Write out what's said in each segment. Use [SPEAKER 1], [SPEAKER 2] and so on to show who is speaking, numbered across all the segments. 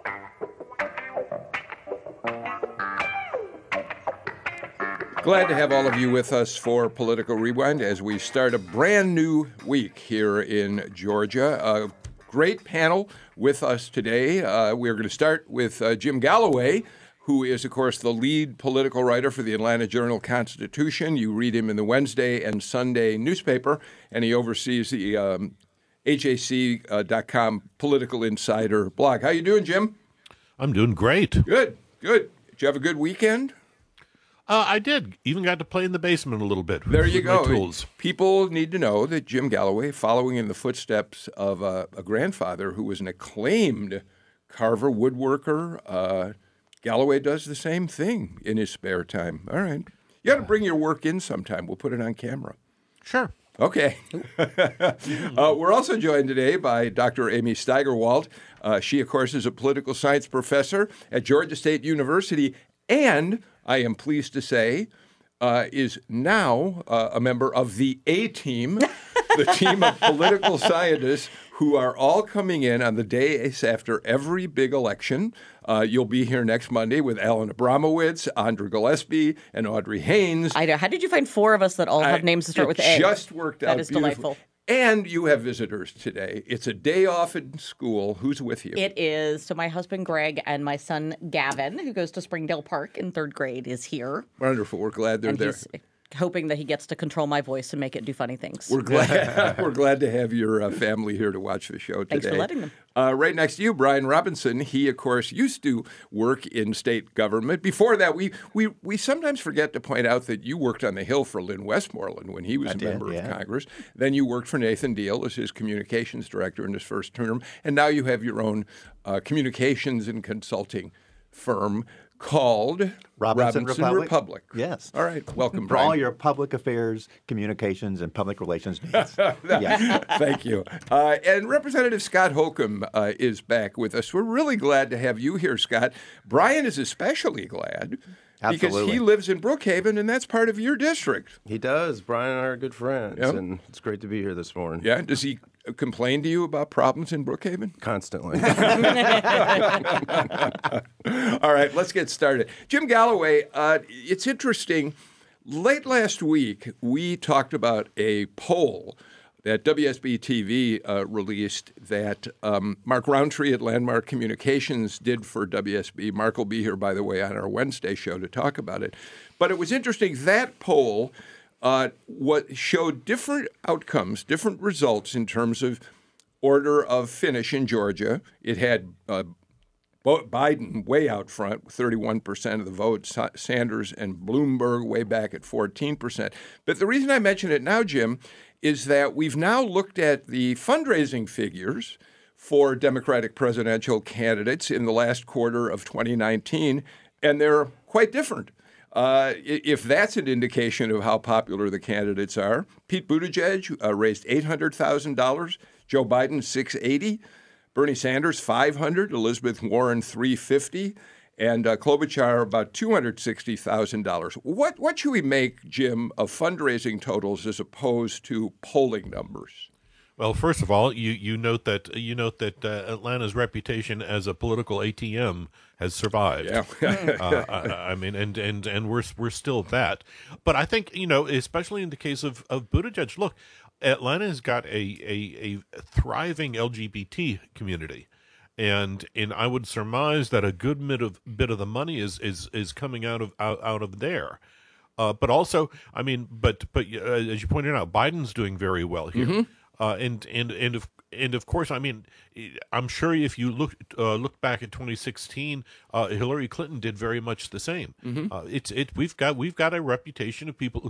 [SPEAKER 1] Glad to have all of you with us for Political Rewind as we start a brand new week here in Georgia. A great panel with us today. We're going to start with Jim Galloway, who is, of course, the lead political writer for the Atlanta Journal-Constitution. You read him in the Wednesday and Sunday newspaper, and he oversees the AJC.com Political Insider blog. How you doing, Jim?
[SPEAKER 2] I'm doing great.
[SPEAKER 1] Good. Did you have a good weekend?
[SPEAKER 2] I did. Even got to play in the basement a little bit.
[SPEAKER 1] There you go.
[SPEAKER 2] My tools.
[SPEAKER 1] People need to know that Jim Galloway, following in the footsteps of a grandfather who was an acclaimed carver, woodworker, Galloway does the same thing in his spare time. All right. You got to bring your work in sometime. We'll put it on camera.
[SPEAKER 2] Sure.
[SPEAKER 1] Okay. We're also joined today by Dr. Amy Steigerwald. She, of course, is a political science professor at Georgia State University, and I am pleased to say, is now a member of the A-Team, the team of political scientists who are all coming in on the days after every big election. You'll be here next Monday with Alan Abramowitz, Andra Gillespie, and Audrey Haynes.
[SPEAKER 3] I know. How did you find four of us that all have names that start with A?
[SPEAKER 1] It just worked out.
[SPEAKER 3] That is
[SPEAKER 1] beautifully.
[SPEAKER 3] delightful.
[SPEAKER 1] And you have visitors today. It's a day off in school. Who's with you?
[SPEAKER 3] It is. So my husband, Greg, and my son, Gavin, who goes to Springdale Park in third grade, is here.
[SPEAKER 1] Wonderful. We're glad they're there.
[SPEAKER 3] He's hoping that he gets to control my voice and make it do funny things.
[SPEAKER 1] We're glad we're glad to have your family here to watch the show today.
[SPEAKER 3] Thanks for letting them.
[SPEAKER 1] Right next to you, Brian Robinson. He, of course, used to work in state government. Before that, we sometimes forget to point out that you worked on the Hill for Lynn Westmoreland when he was a member of Congress. Then you worked for Nathan Deal as his communications director in his first term. And now you have your own communications and consulting firm called Robinson Republic.
[SPEAKER 4] Yes.
[SPEAKER 1] All right. Welcome,
[SPEAKER 4] For
[SPEAKER 1] Brian.
[SPEAKER 4] all your public affairs, communications, and public relations needs. Yeah.
[SPEAKER 1] Thank you. And Representative Scott Holcomb is back with us. We're really glad to have you here, Scott. Brian is especially glad because he lives in Brookhaven, and that's part of your district.
[SPEAKER 5] He does. Brian and I are good friends, and it's great to be here this morning.
[SPEAKER 1] Yeah. Does he complain to you about problems in Brookhaven?
[SPEAKER 5] Constantly.
[SPEAKER 1] All right, let's get started. Jim Galloway, it's interesting. Late last week, we talked about a poll that WSB-TV released that Mark Roundtree at Landmark Communications did for WSB. Mark will be here, by the way, on our Wednesday show to talk about it. But it was interesting. That poll what showed different outcomes, different results in terms of order of finish in Georgia. It had Biden way out front, 31% of the vote, Sanders and Bloomberg way back at 14%. But the reason I mention it now, Jim, is that we've now looked at the fundraising figures for Democratic presidential candidates in the last quarter of 2019, and they're quite different. If that's an indication of how popular the candidates are, Pete Buttigieg raised $800,000, Joe Biden $680,000, Bernie Sanders $500,000, Elizabeth Warren $350,000, and Klobuchar about $260,000. What should we make, Jim, of fundraising totals as opposed to polling numbers?
[SPEAKER 2] Well, first of all, you note that Atlanta's reputation as a political ATM has survived.
[SPEAKER 1] Yeah.
[SPEAKER 2] I mean, and we're still that. But I think, especially in the case of Buttigieg, look, Atlanta has got a thriving LGBT community. And I would surmise that a good bit of the money is coming out of there. But also, I mean, but as you pointed out, Biden's doing very well here. Mm-hmm. And of course, I mean, I'm sure if you look back at 2016, Hillary Clinton did very much the same. Mm-hmm. We've got a reputation of people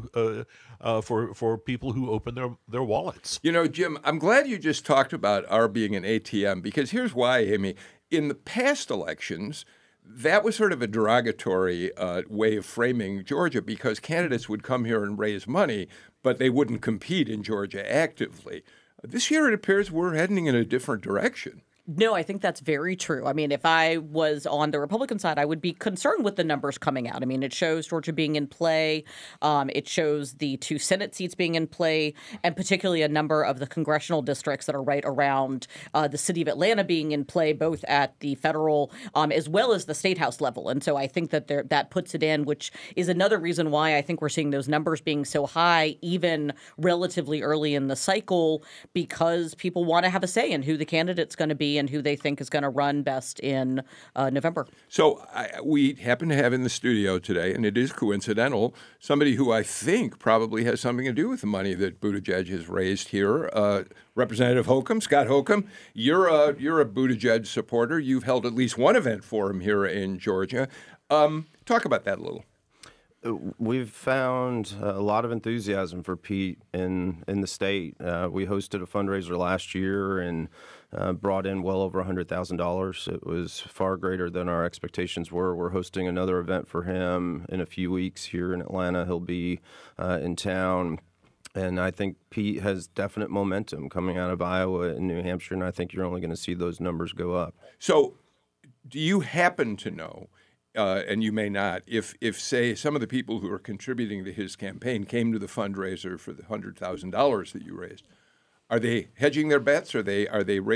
[SPEAKER 2] for people who open their wallets.
[SPEAKER 1] Jim, I'm glad you just talked about our being an ATM, because here's why, Amy. In the past elections, that was sort of a derogatory way of framing Georgia, because candidates would come here and raise money, but they wouldn't compete in Georgia actively. This year, it appears we're heading in a different direction.
[SPEAKER 3] No, I think that's very true. I mean, if I was on the Republican side, I would be concerned with the numbers coming out. I mean, it shows Georgia being in play. It shows the 2 Senate seats being in play, and particularly a number of the congressional districts that are right around the city of Atlanta being in play, both at the federal as well as the state house level. And so I think that that puts it in, which is another reason why I think we're seeing those numbers being so high, even relatively early in the cycle, because people want to have a say in who the candidate's going to be and who they think is going to run best in November.
[SPEAKER 1] So we happen to have in the studio today, and it is coincidental, somebody who I think probably has something to do with the money that Buttigieg has raised here. Representative Holcomb, Scott Holcomb, you're a Buttigieg supporter. You've held at least one event for him here in Georgia. Talk about that a little.
[SPEAKER 5] We've found a lot of enthusiasm for Pete in the state. We hosted a fundraiser last year and brought in well over $100,000. It was far greater than our expectations were. We're hosting another event for him in a few weeks here in Atlanta. He'll be in town. And I think Pete has definite momentum coming out of Iowa and New Hampshire, and I think you're only going to see those numbers go up.
[SPEAKER 1] So do you happen to know, and you may not, if say some of the people who are contributing to his campaign came to the fundraiser for the $100,000 that you raised, are they hedging their bets? Are they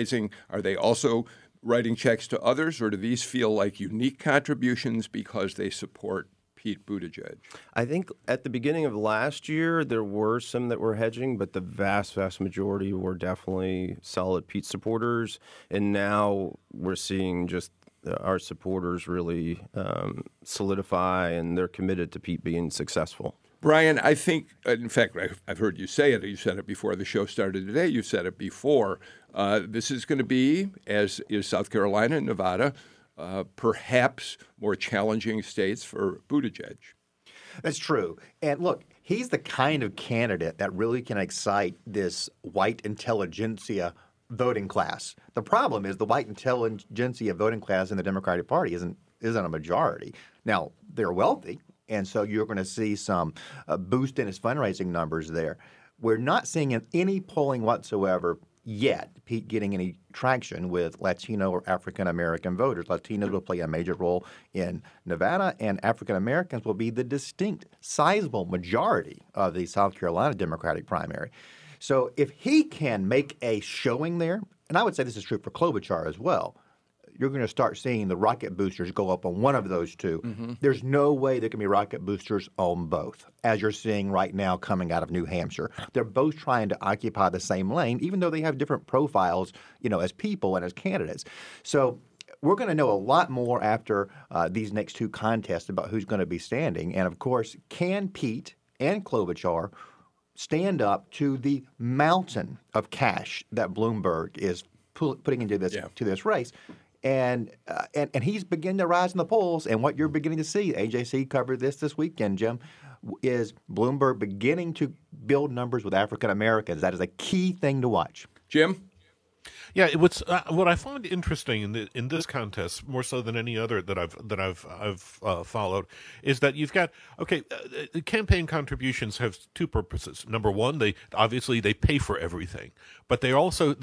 [SPEAKER 1] also writing checks to others, or do these feel like unique contributions because they support Pete Buttigieg?
[SPEAKER 5] I think at the beginning of last year, there were some that were hedging, but the vast majority were definitely solid Pete supporters. And now we're seeing just our supporters really solidify, and they're committed to Pete being successful.
[SPEAKER 1] Brian, I think, in fact, I've heard you say it. You said it before the show started today. You've said it before. This is going to be, as is South Carolina and Nevada, perhaps more challenging states for Buttigieg.
[SPEAKER 4] That's true. And look, he's the kind of candidate that really can excite this white intelligentsia voting class. The problem is the white intelligentsia voting class in the Democratic Party isn't a majority. Now, they're wealthy, and so you're going to see some boost in his fundraising numbers there. We're not seeing any polling whatsoever yet Pete getting any traction with Latino or African American voters. Latinos will play a major role in Nevada, and African Americans will be the distinct, sizable majority of the South Carolina Democratic primary. So if he can make a showing there, and I would say this is true for Klobuchar as well, you're going to start seeing the rocket boosters go up on one of those two. Mm-hmm. There's no way there can be rocket boosters on both, as you're seeing right now coming out of New Hampshire. They're both trying to occupy the same lane, even though they have different profiles, as people and as candidates. So we're going to know a lot more after these next two contests about who's going to be standing. And, of course, can Pete and Klobuchar stand up to the mountain of cash that Bloomberg is putting into this to this race? And he's beginning to rise in the polls. And what you're beginning to see, AJC covered this weekend, Jim, is Bloomberg beginning to build numbers with African Americans. That is a key thing to watch.
[SPEAKER 1] Jim?
[SPEAKER 2] Yeah, what I find interesting in this contest, more so than any other that I've followed, is that you've got campaign contributions have two purposes. Number one, they pay for everything, but they're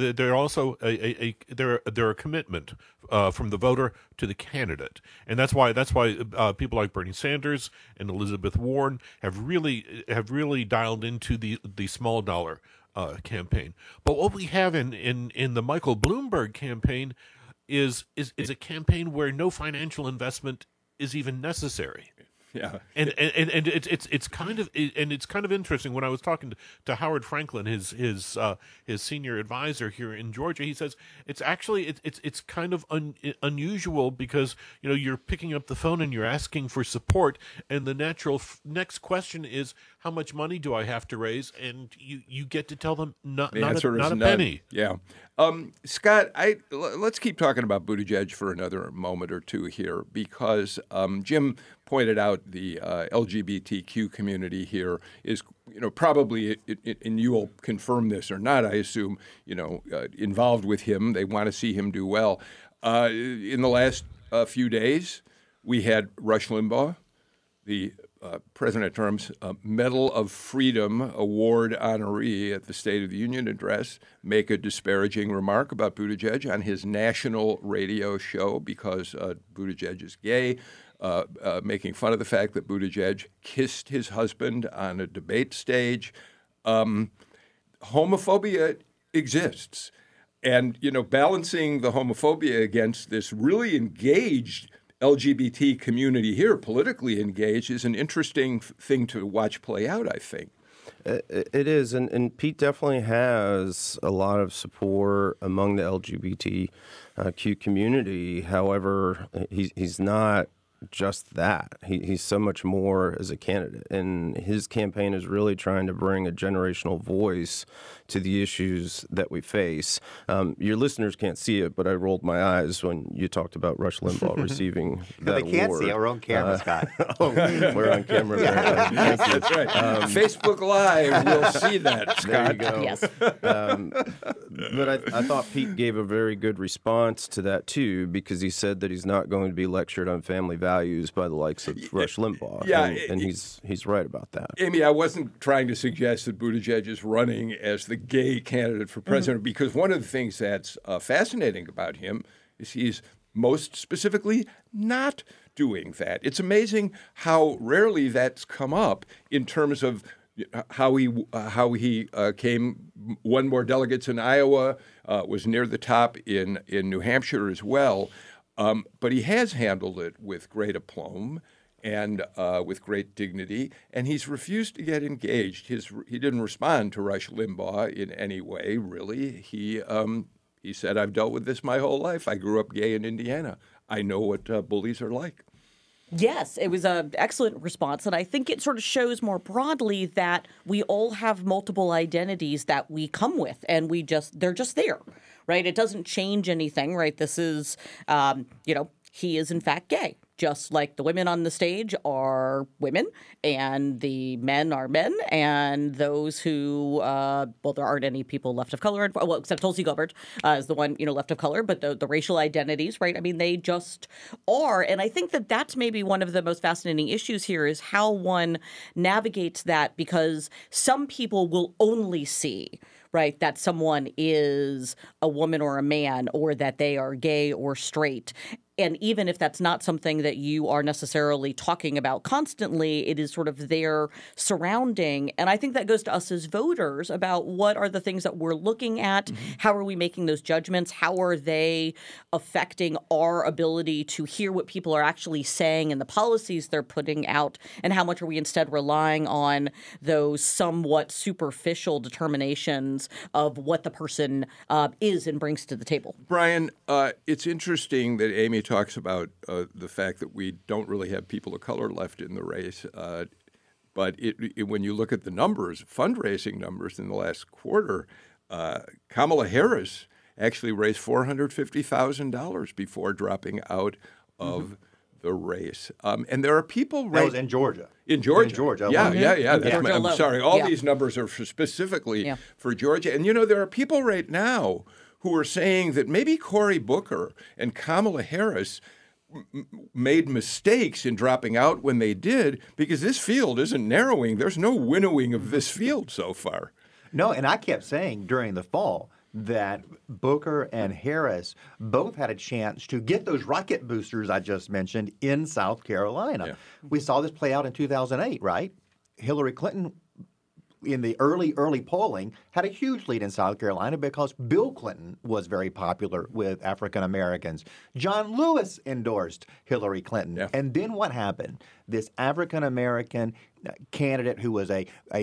[SPEAKER 2] a commitment from the voter to the candidate, and that's why people like Bernie Sanders and Elizabeth Warren have really dialed into the small dollar campaign. But what we have in the Michael Bloomberg campaign is a campaign where no financial investment is even necessary.
[SPEAKER 1] Yeah,
[SPEAKER 2] and it's kind of interesting. When I was talking to Howard Franklin, his senior advisor here in Georgia, he says it's actually it's kind of unusual because you're picking up the phone and you're asking for support, and the natural next question is, how much money do I have to raise? And you get to tell them not a penny.
[SPEAKER 1] Yeah. Scott, let's keep talking about Buttigieg for another moment or two here, because Jim pointed out the LGBTQ community here is, probably, and you will confirm this or not, I assume, involved with him. They want to see him do well. In the last few days, we had Rush Limbaugh, the President Trump's Medal of Freedom Award honoree at the State of the Union address make a disparaging remark about Buttigieg on his national radio show because Buttigieg is gay, making fun of the fact that Buttigieg kissed his husband on a debate stage. Homophobia exists. And, balancing the homophobia against this really engaged LGBT community here, politically engaged, is an interesting thing to watch play out, I think.
[SPEAKER 5] It is, and Pete definitely has a lot of support among the LGBTQ community. However, he's not just that. He's so much more as a candidate, and his campaign is really trying to bring a generational voice to the issues that we face. Your listeners can't see it, but I rolled my eyes when you talked about Rush Limbaugh receiving that
[SPEAKER 4] They can't
[SPEAKER 5] award.
[SPEAKER 4] see it. We're on camera, Scott.
[SPEAKER 5] We're on camera. Thank you.
[SPEAKER 1] That's right. Facebook Live will see that, Scott.
[SPEAKER 5] There you go.
[SPEAKER 3] Yes.
[SPEAKER 5] But I thought Pete gave a very good response to that, too, because he said that he's not going to be lectured on family values by the likes of Rush Limbaugh.
[SPEAKER 1] Yeah,
[SPEAKER 5] and he's right about that.
[SPEAKER 1] Amy, I wasn't trying to suggest that Buttigieg is running as the gay candidate for president because one of the things that's fascinating about him is he's most specifically not doing that. It's amazing how rarely that's come up in terms of how he won more delegates in Iowa, was near the top in New Hampshire as well. But he has handled it with great aplomb and with great dignity, and he's refused to get engaged. He didn't respond to Rush Limbaugh in any way, really. He said, "I've dealt with this my whole life. I grew up gay in Indiana. I know what bullies are like."
[SPEAKER 3] Yes, it was an excellent response. And I think it sort of shows more broadly that we all have multiple identities that we come with, and they're just there, right? It doesn't change anything, right? This is, he is in fact gay. Just like the women on the stage are women and the men are men, and those who, there aren't any people left of color, except Tulsi Gabbard is the one, left of color, but the racial identities, right? I mean, they just are. And I think that that's maybe one of the most fascinating issues here is how one navigates that, because some people will only see, right, that someone is a woman or a man, or that they are gay or straight. And even if that's not something that you are necessarily talking about constantly, it is sort of their surrounding. And I think that goes to us as voters about what are the things that we're looking at? How are we making those judgments? How are they affecting our ability to hear what people are actually saying and the policies they're putting out? And how much are we instead relying on those somewhat superficial determinations of what the person is and brings to the table?
[SPEAKER 1] Brian, it's interesting that Amy talks about the fact that we don't really have people of color left in the race. But when you look at the numbers, fundraising numbers in the last quarter, Kamala Harris actually raised $450,000 before dropping out of the race. And there are people
[SPEAKER 4] That was in Georgia.
[SPEAKER 1] In Georgia.
[SPEAKER 4] In Georgia.
[SPEAKER 1] Yeah.
[SPEAKER 3] Georgia
[SPEAKER 1] I'm
[SPEAKER 3] alone.
[SPEAKER 1] sorry. All
[SPEAKER 3] Yeah.
[SPEAKER 1] these numbers are specifically
[SPEAKER 3] Yeah.
[SPEAKER 1] for Georgia. And, there are people right now who are saying that maybe Cory Booker and Kamala Harris made mistakes in dropping out when they did, because this field isn't narrowing. There's no winnowing of this field so far.
[SPEAKER 4] No, and I kept saying during the fall that Booker and Harris both had a chance to get those rocket boosters I just mentioned in South Carolina.
[SPEAKER 1] Yeah.
[SPEAKER 4] We saw this play out in 2008, right? Hillary Clinton, in the early polling, had a huge lead in South Carolina because Bill Clinton was very popular with African Americans. John Lewis endorsed Hillary Clinton.
[SPEAKER 1] Yeah.
[SPEAKER 4] And then what happened? This African American candidate who was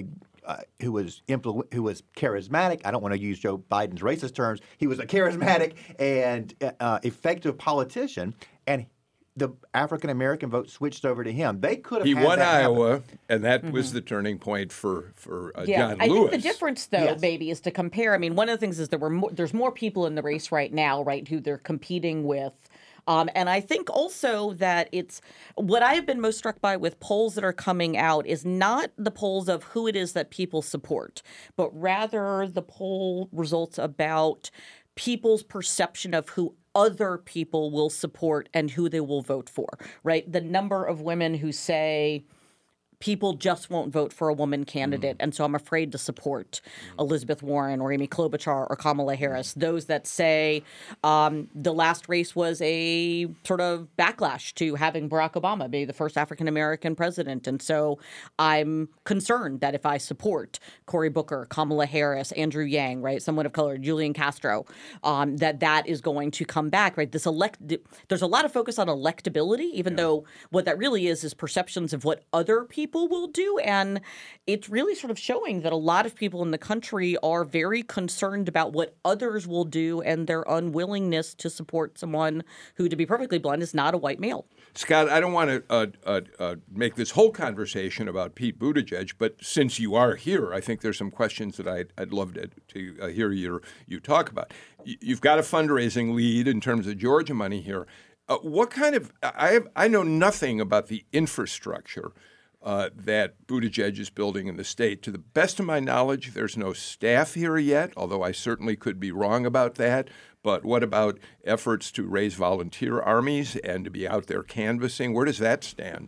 [SPEAKER 4] who was charismatic. I don't want to use Joe Biden's racist terms. He was a charismatic and effective politician, and the African American vote switched over to him. They could have.
[SPEAKER 1] He
[SPEAKER 4] had
[SPEAKER 1] won
[SPEAKER 4] that happen.
[SPEAKER 1] Iowa, and that was the turning point for John
[SPEAKER 3] I
[SPEAKER 1] Lewis.
[SPEAKER 3] think the difference, though,
[SPEAKER 4] Yes.
[SPEAKER 3] maybe, is to compare. I mean, one of the things is there's more people in the race right now, right, who they're competing with. And I think also that it's what I have been most struck by with polls that are coming out is not the polls of who it is that people support, but rather the poll results about people's perception of who other people will support and who they will vote for, right? The number of women who say, people just won't vote for a woman candidate. And so I'm afraid to support Elizabeth Warren or Amy Klobuchar or Kamala Harris. Those that say the last race was a sort of backlash to having Barack Obama be the first African-American president. And so I'm concerned that if I support Cory Booker, Kamala Harris, Andrew Yang, right, someone of color, Julian Castro, that is going to come back, right? There's a lot of focus on electability, even though what that really is perceptions of what other people will do. And it's really sort of showing that a lot of people in the country are very concerned about what others will do and their unwillingness to support someone who, to be perfectly blunt, is not a white male.
[SPEAKER 1] Scott, I don't want to make this whole conversation about Pete Buttigieg, but since you are here, I think there's some questions that I'd love to hear you talk about. You've got a fundraising lead in terms of Georgia money here. What kind of I know nothing about the infrastructure that Buttigieg is building in the state. To the best of my knowledge, there's no staff here yet, although I certainly could be wrong about that. But what about efforts to raise volunteer armies and to be out there canvassing? Where does that stand?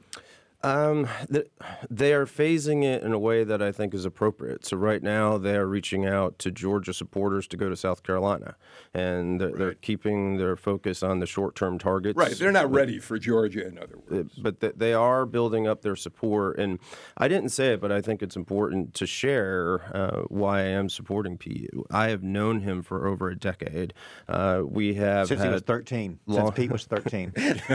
[SPEAKER 5] They are phasing it in a way that I think is appropriate. So right now they are reaching out to Georgia supporters to go to South Carolina, and they're keeping their focus on the short-term targets.
[SPEAKER 1] Right, they're not ready for Georgia, in other words.
[SPEAKER 5] But they are building up their support, and I didn't say it, but I think it's important to share why I am supporting Pete. I have known him for over a decade. We have
[SPEAKER 4] since he was 13. Since Pete was 13.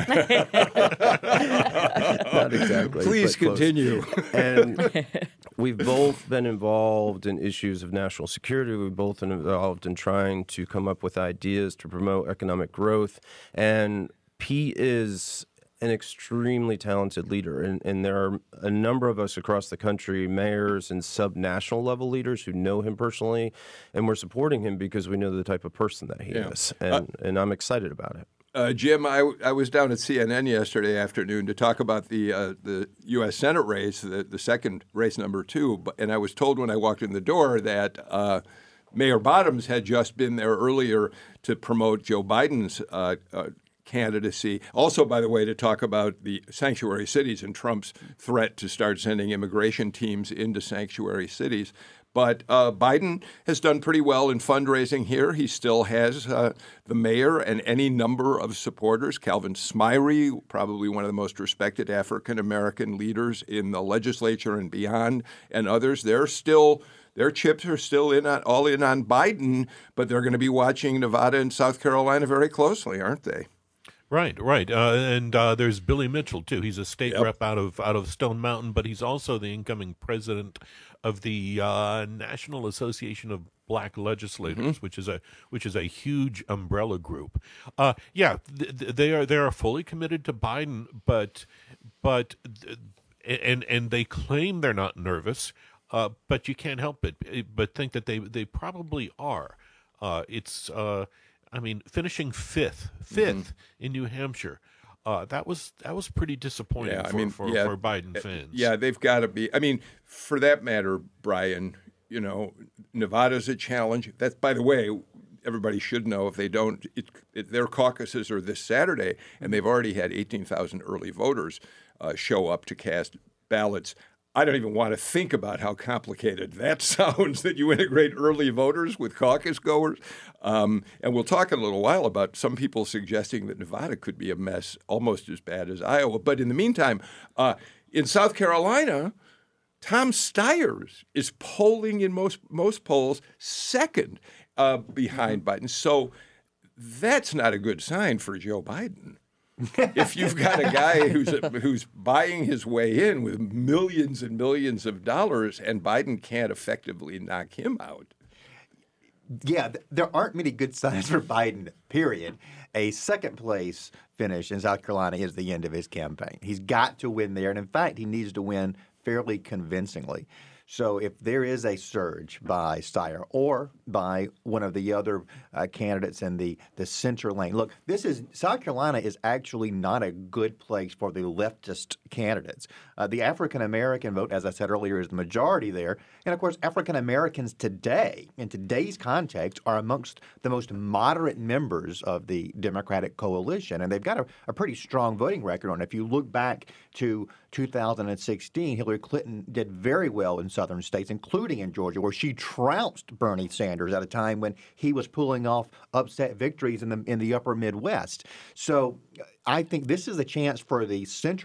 [SPEAKER 5] Not exactly.
[SPEAKER 1] Please continue.
[SPEAKER 5] And we've both been involved in issues of national security. We've both been involved in trying to come up with ideas to promote economic growth. And Pete is an extremely talented leader. And there are a number of us across the country, mayors and sub-national level leaders who know him personally. And we're supporting him because we know the type of person that he is. And I'm excited about it.
[SPEAKER 1] Jim, I was down at CNN yesterday afternoon to talk about the U.S. Senate race, the second race, number 2, and I was told when I walked in the door that Mayor Bottoms had just been there earlier to promote Joe Biden's candidacy. Also, by the way, to talk about the sanctuary cities and Trump's threat to start sending immigration teams into sanctuary cities. But Biden has done pretty well in fundraising here. He still has the mayor and any number of supporters. Calvin Smyre, probably one of the most respected African-American leaders in the legislature and beyond, and others. Their chips are still all in on Biden, but they're going to be watching Nevada and South Carolina very closely, aren't they?
[SPEAKER 2] Right. And there's Billy Mitchell, too. He's a state rep out of Stone Mountain, but he's also the incoming president of the National Association of Black Legislators, which is a huge umbrella group. They are fully committed to Biden, but they claim they're not nervous, but you can't help it but think that they probably are. Finishing fifth in New Hampshire, that was pretty disappointing for Biden fans.
[SPEAKER 1] Yeah, they've got to be. I mean, for that matter, Brian, Nevada's a challenge. That's, by the way, everybody should know if they don't. Their caucuses are this Saturday, and they've already had 18,000 early voters show up to cast ballots. I don't even want to think about how complicated that sounds, that you integrate early voters with caucus goers. And we'll talk in a little while about some people suggesting that Nevada could be a mess, almost as bad as Iowa. But in the meantime, in South Carolina, Tom Steyer is polling in most polls second behind Biden. So that's not a good sign for Joe Biden. If you've got a guy who's buying his way in with millions and millions of dollars and Biden can't effectively knock him out.
[SPEAKER 4] Yeah, there aren't many good signs for Biden, period. A second place finish in South Carolina is the end of his campaign. He's got to win there. And in fact, he needs to win fairly convincingly. So if there is a surge by Steyer or by one of the other candidates in the center lane, look, South Carolina is actually not a good place for the leftist candidates. The African American vote, as I said earlier, is the majority there, and of course, African Americans today, in today's context, are amongst the most moderate members of the Democratic coalition, and they've got a pretty strong voting record on it. If you look back to 2016, Hillary Clinton did very well in southern states, including in Georgia, where she trounced Bernie Sanders at a time when he was pulling off upset victories in the upper Midwest. So I think this is a chance for the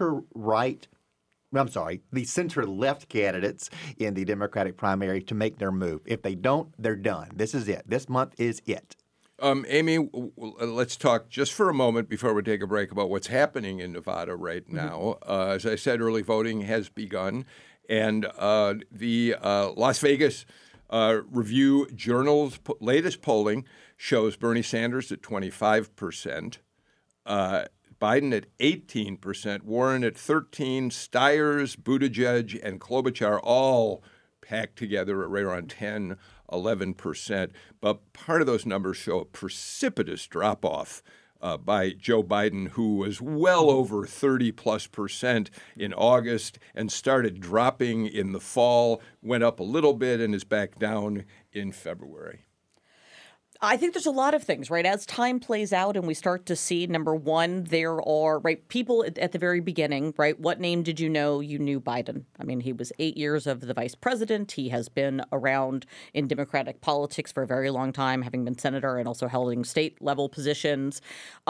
[SPEAKER 4] the center-left candidates in the Democratic primary to make their move. If they don't, they're done. This is it. This month is it.
[SPEAKER 1] Amy, let's talk just for a moment before we take a break about what's happening in Nevada right now. As I said, early voting has begun, and the Las Vegas Review-Journal's latest polling shows Bernie Sanders at 25%, Biden at 18%, Warren at 13%, Steyers, Buttigieg, and Klobuchar all packed together at right around 10%. 11%, but part of those numbers show a precipitous drop-off by Joe Biden, who was well over 30+% in August and started dropping in the fall, went up a little bit and is back down in February.
[SPEAKER 3] I think there's a lot of things, right? As time plays out and we start to see, number one, there are, right, people at the very beginning, right? What name did you know? You knew Biden. I mean, he was 8 years of the vice president. He has been around in Democratic politics for a very long time, having been senator and also holding state level positions.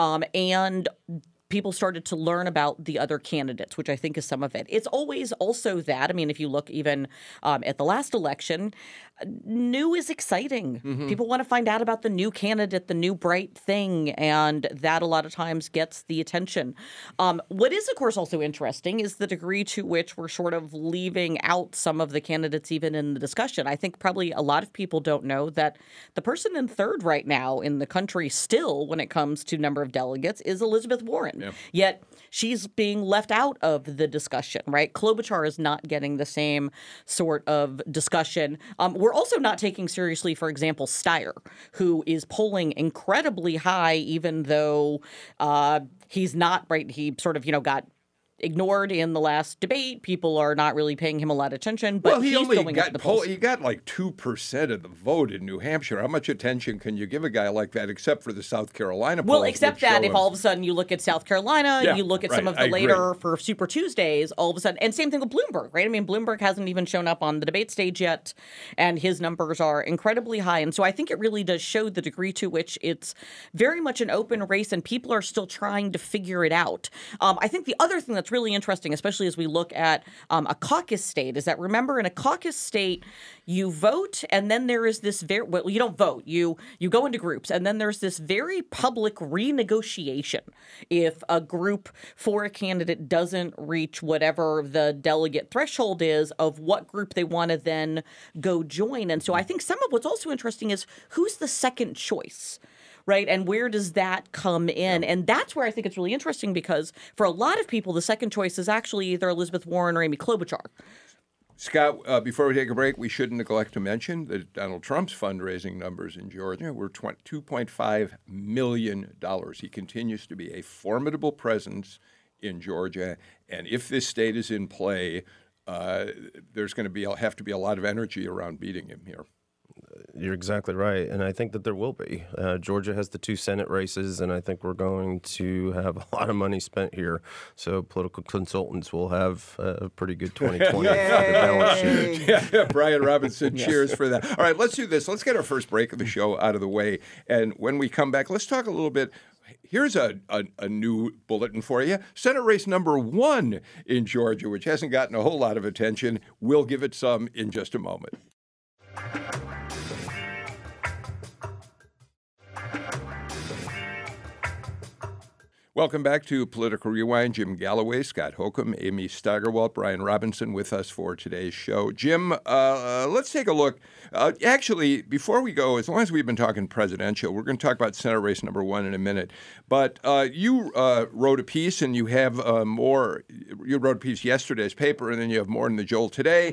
[SPEAKER 3] And people started to learn about the other candidates, which I think is some of it. It's always also that, I mean, if you look even at the last election, new is exciting. Mm-hmm. People want to find out about the new candidate, the new bright thing, and that a lot of times gets the attention. What is, of course, also interesting is the degree to which we're sort of leaving out some of the candidates even in the discussion. I think probably a lot of people don't know that the person in third right now in the country still, when it comes to number of delegates, is Elizabeth Warren. Yeah. Yet she's being left out of the discussion, right? Klobuchar is not getting the same sort of discussion. We're also not taking seriously, for example, Steyer, who is polling incredibly high, even though he's not, right? He sort of, got ignored in the last debate. People are not really paying him a lot of attention, but
[SPEAKER 1] he
[SPEAKER 3] he's
[SPEAKER 1] only
[SPEAKER 3] going up the polls.
[SPEAKER 1] He got like 2% of the vote in New Hampshire. How much attention can you give a guy like that, except for the South Carolina polls?
[SPEAKER 3] Well, except that if all of a sudden you look at South Carolina, you look at some of the later for Super Tuesdays, all of a sudden, and same thing with Bloomberg, right? I mean, Bloomberg hasn't even shown up on the debate stage yet, and his numbers are incredibly high. And so I think it really does show the degree to which it's very much an open race, and people are still trying to figure it out. I think the other thing that's really interesting, especially as we look at a caucus state, is that, remember, in a caucus state, you vote, and then there is this you don't vote. You go into groups, and then there's this very public renegotiation if a group for a candidate doesn't reach whatever the delegate threshold is of what group they want to then go join. And so I think some of what's also interesting is who's the second choice, right? And where does that come in? And that's where I think it's really interesting, because for a lot of people, the second choice is actually either Elizabeth Warren or Amy Klobuchar.
[SPEAKER 1] Scott, before we take a break, we shouldn't neglect to mention that Donald Trump's fundraising numbers in Georgia were $2.5 million. He continues to be a formidable presence in Georgia. And if this state is in play, there's going to have to be a lot of energy around beating him here.
[SPEAKER 5] You're exactly right, and I think that there will be. Georgia has the 2 Senate races, and I think we're going to have a lot of money spent here. So political consultants will have a pretty good 2020 balance sheet.
[SPEAKER 1] Yeah, Brian Robinson, cheers for that. All right, let's do this. Let's get our first break of the show out of the way, and when we come back, let's talk a little bit. Here's a new bulletin for you. Senate race number 1 in Georgia, which hasn't gotten a whole lot of attention. We'll give it some in just a moment. Welcome back to Political Rewind. Jim Galloway, Scott Holcomb, Amy Steigerwalt, Brian Robinson with us for today's show. Jim, let's take a look. Actually, before we go, as long as we've been talking presidential, we're going to talk about Senate race number 1 in a minute. But you wrote a piece, and you have more. You wrote a piece yesterday's paper, and then you have more in the Joel today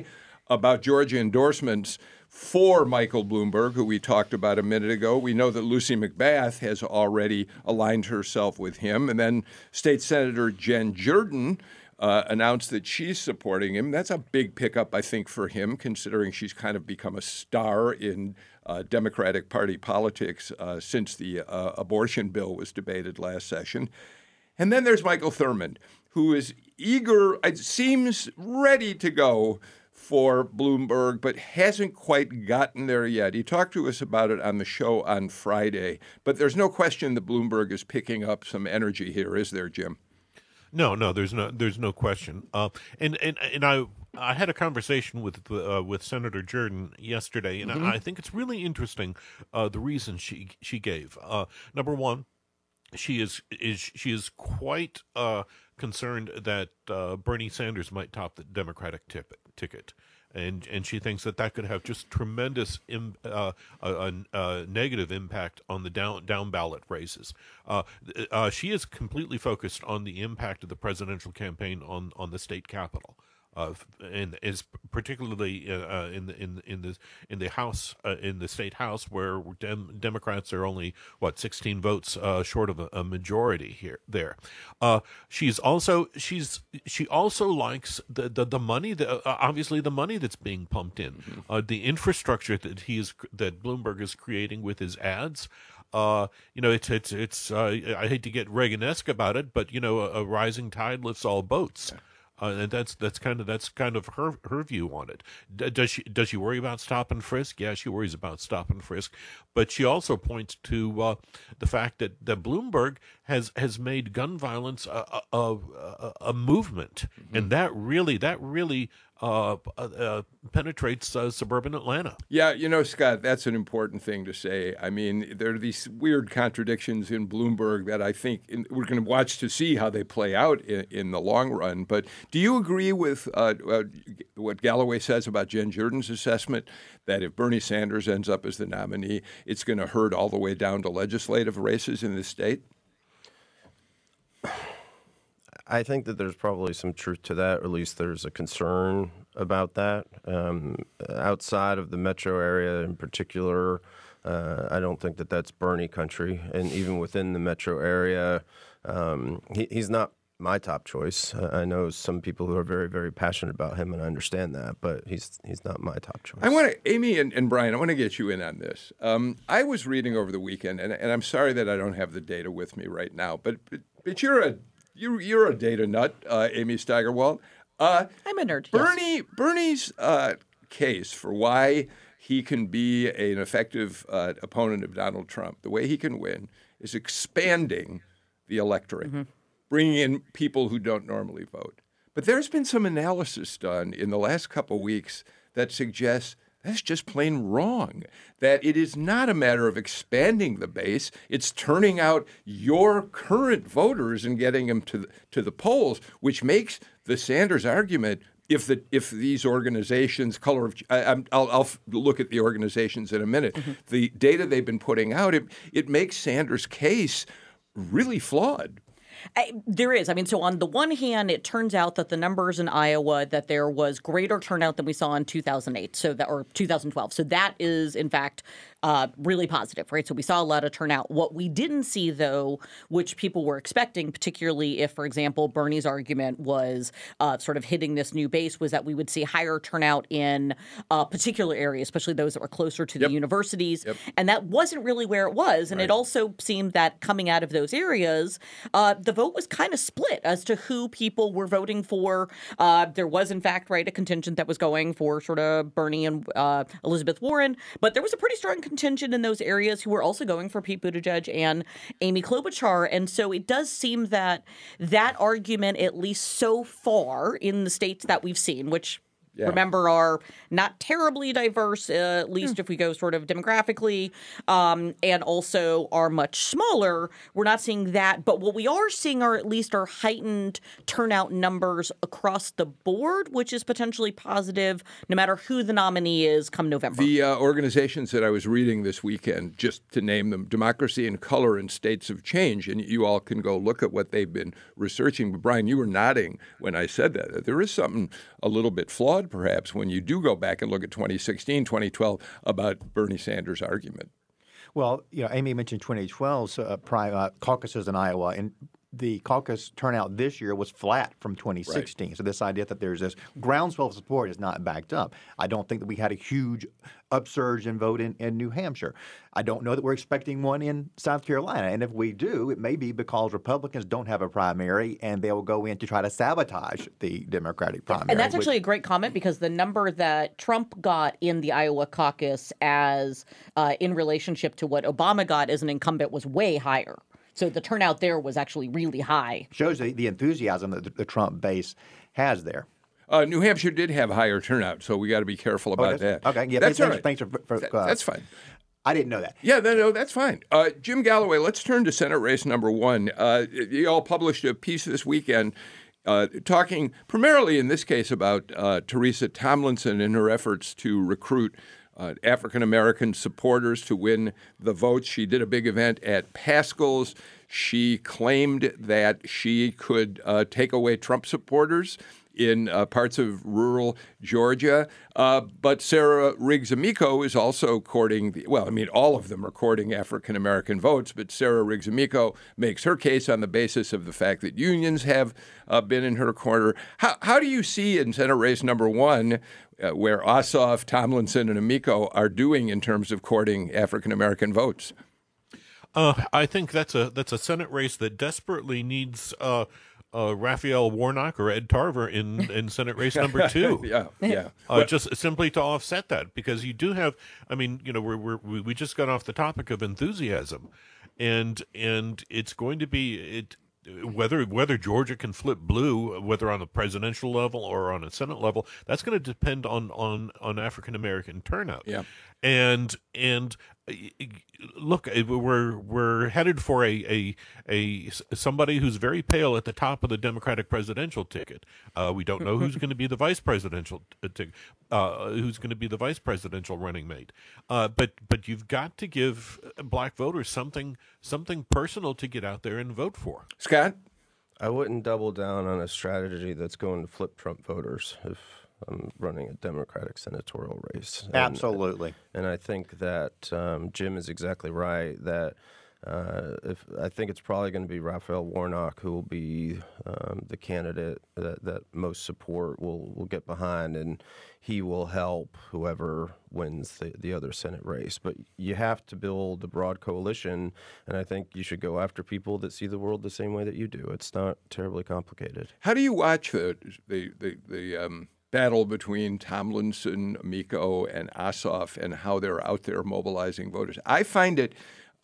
[SPEAKER 1] about Georgia endorsements for Michael Bloomberg, who we talked about a minute ago. We know that Lucy McBath has already aligned herself with him. And then State Senator Jen Jordan announced that she's supporting him. That's a big pickup, I think, for him, considering she's kind of become a star in Democratic Party politics since the abortion bill was debated last session. And then there's Michael Thurmond, who is eager, it seems ready to go for Bloomberg, but hasn't quite gotten there yet. He talked to us about it on the show on Friday, but there's no question that Bloomberg is picking up some energy here, is there, Jim?
[SPEAKER 2] No, there's no question. And I had a conversation with Senator Jordan yesterday, and I think it's really interesting the reason she gave. Number one, she is quite concerned that Bernie Sanders might top the Democratic ticket. And she thinks that could have just tremendous negative impact on the down ballot races. She is completely focused on the impact of the presidential campaign on the state capitol. And is particularly in the House, in the state House, where Democrats are only 16 votes short of a majority there. She also likes the money, obviously the money that's being pumped in, the infrastructure that Bloomberg is creating with his ads. It's I hate to get Reagan-esque about it, but a rising tide lifts all boats. And that's kind of her view on it. Does she worry about stop and frisk? Yeah, she worries about stop and frisk, but she also points to the fact that Bloomberg has made gun violence a movement, and that really penetrates suburban Atlanta.
[SPEAKER 1] Yeah, Scott, that's an important thing to say. I mean, there are these weird contradictions in Bloomberg that I think we're going to watch to see how they play out in the long run. But do you agree with what Galloway says about Jen Jordan's assessment that if Bernie Sanders ends up as the nominee, it's going to hurt all the way down to legislative races in the state?
[SPEAKER 5] I think that there's probably some truth to that, or at least there's a concern about that. Outside of the metro area in particular, I don't think that that's Bernie country. And even within the metro area, he's not my top choice. I know some people who are very, very passionate about him, and I understand that, but he's not my top choice.
[SPEAKER 1] I want to, Amy and Brian, I want to get you in on this. I was reading over the weekend, and I'm sorry that I don't have the data with me right now, but you're a data nut, Amy Steigerwald.
[SPEAKER 3] I'm a nerd.
[SPEAKER 1] Bernie's case for why he can be an effective opponent of Donald Trump, the way he can win, is expanding the electorate, bringing in people who don't normally vote. But there's been some analysis done in the last couple weeks that suggests that's just plain wrong, that it is not a matter of expanding the base. It's turning out your current voters and getting them to the polls, which makes the Sanders argument, if these organizations, I'll look at the organizations in a minute, the data they've been putting out, it makes Sanders' case really flawed.
[SPEAKER 3] There is. I mean, so on the one hand, it turns out that the numbers in Iowa, that there was greater turnout than we saw in 2008, or 2012. So that is, in fact, really positive, right? So we saw a lot of turnout. What we didn't see, though, which people were expecting, particularly if, for example, Bernie's argument was sort of hitting this new base, was that we would see higher turnout in particular areas, especially those that were closer to the universities. And that wasn't really where it was. And it also seemed that coming out of those areas, the vote was kind of split as to who people were voting for. There was, in fact, a contingent that was going for sort of Bernie and Elizabeth Warren, but there was a pretty strong contingent in those areas who were also going for Pete Buttigieg and Amy Klobuchar. And so it does seem that that argument, at least so far in the states that we've seen, which remember are not terribly diverse, at least if we go sort of demographically, and also are much smaller. We're not seeing that. But what we are seeing are at least our heightened turnout numbers across the board, which is potentially positive no matter who the nominee is come November.
[SPEAKER 1] The organizations that I was reading this weekend, just to name them, Democracy in Color and States of Change, and you all can go look at what they've been researching. But Brian, you were nodding when I said that. There is something a little bit flawed flawed, perhaps, when you do go back and look at 2016, 2012 about Bernie Sanders' argument.
[SPEAKER 4] Well, Amy mentioned 2012's caucuses in Iowa, and the caucus turnout this year was flat from 2016. Right. So this idea that there's this groundswell of support is not backed up. I don't think that we had a huge upsurge in vote in New Hampshire. I don't know that we're expecting one in South Carolina. And if we do, it may be because Republicans don't have a primary and they will go in to try to sabotage the Democratic primary.
[SPEAKER 3] And that's actually a great comment, because the number that Trump got in the Iowa caucus as in relationship to what Obama got as an incumbent was way higher. So the turnout there was actually really high.
[SPEAKER 4] Shows the enthusiasm that the Trump base has there.
[SPEAKER 1] New Hampshire did have higher turnout, so we got to be careful about that.
[SPEAKER 4] Okay, yeah,
[SPEAKER 1] that's all right.
[SPEAKER 4] Thanks for
[SPEAKER 1] that's fine.
[SPEAKER 4] I didn't know that.
[SPEAKER 1] Yeah, no, that's fine. Jim Galloway, let's turn to Senate race number 1. You all published a piece this weekend talking primarily in this case about Teresa Tomlinson and her efforts to recruit African-American supporters to win the votes. She did a big event at Paschal's. She claimed that she could take away Trump supporters in parts of rural Georgia. But Sarah Riggs Amico is also courting, all of them are courting African-American votes, but Sarah Riggs Amico makes her case on the basis of the fact that unions have been in her corner. How do you see in Senate race number 1 where Ossoff, Tomlinson, and Amico are doing in terms of courting African-American votes?
[SPEAKER 2] I think that's a Senate race that desperately needs Raphael Warnock or Ed Tarver in Senate race number 2.
[SPEAKER 1] yeah.
[SPEAKER 2] Just simply to offset that, because you do have. We just got off the topic of enthusiasm, and it's going to be whether Georgia can flip blue, whether on a presidential level or on a Senate level, that's going to depend on African American turnout.
[SPEAKER 1] Yeah.
[SPEAKER 2] And look, we're headed for a somebody who's very pale at the top of the Democratic presidential ticket. We don't know who's going to be the vice presidential who's going to be the vice presidential running mate. But you've got to give black voters something personal to get out there and vote for.
[SPEAKER 1] Scott?
[SPEAKER 5] I wouldn't double down on a strategy that's going to flip Trump voters if I'm running a Democratic senatorial race.
[SPEAKER 4] Absolutely.
[SPEAKER 5] And I think that Jim is exactly right that I think it's probably going to be Raphael Warnock who will be the candidate that most support will get behind, and he will help whoever wins the other Senate race. But you have to build a broad coalition, and I think you should go after people that see the world the same way that you do. It's not terribly complicated.
[SPEAKER 1] How do you watch the battle between Tomlinson, Amico, and Ossoff, and how they're out there mobilizing voters? I find it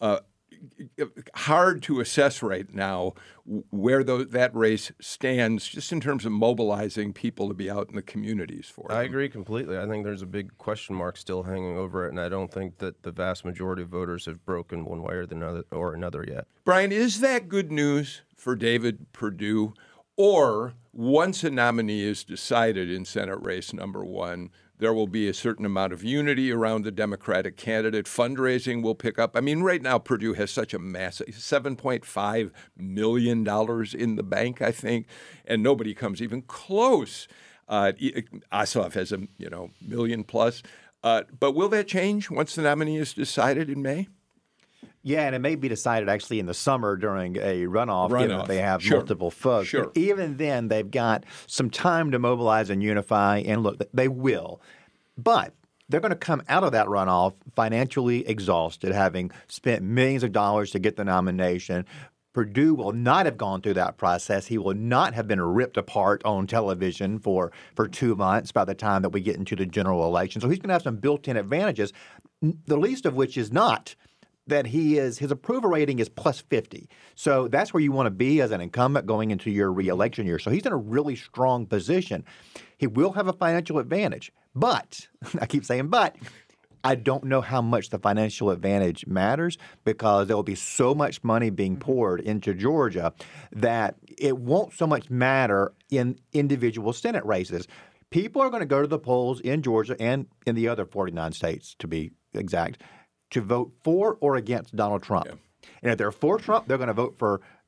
[SPEAKER 1] hard to assess right now where that race stands, just in terms of mobilizing people to be out in the communities for it.
[SPEAKER 5] I agree completely. I think there's a big question mark still hanging over it, and I don't think that the vast majority of voters have broken one way or another yet.
[SPEAKER 1] Brian, is that good news for David Perdue? Or once a nominee is decided in Senate race number 1, there will be a certain amount of unity around the Democratic candidate. Fundraising will pick up. I mean, right now, Perdue has such a massive $7.5 million in the bank, I think, and nobody comes even close. Ossoff has a million plus. But will that change once the nominee is decided in May?
[SPEAKER 4] Yeah, and it may be decided actually in the summer during a runoff. Given that they have multiple folks.
[SPEAKER 1] Sure.
[SPEAKER 4] But even then, they've got some time to mobilize and unify, and look, they will. But they're going to come out of that runoff financially exhausted, having spent millions of dollars to get the nomination. Perdue will not have gone through that process. He will not have been ripped apart on television for 2 months by the time that we get into the general election. So he's going to have some built-in advantages, the least of which is not that his approval rating is plus 50. So that's where you want to be as an incumbent going into your reelection year. So he's in a really strong position. He will have a financial advantage. But, I keep saying but, I don't know how much the financial advantage matters, because there will be so much money being poured into Georgia that it won't so much matter in individual Senate races. People are going to go to the polls in Georgia and in the other 49 states, to be exact, to vote for or against Donald Trump. Yeah. And if they're for Trump, they're going to vote for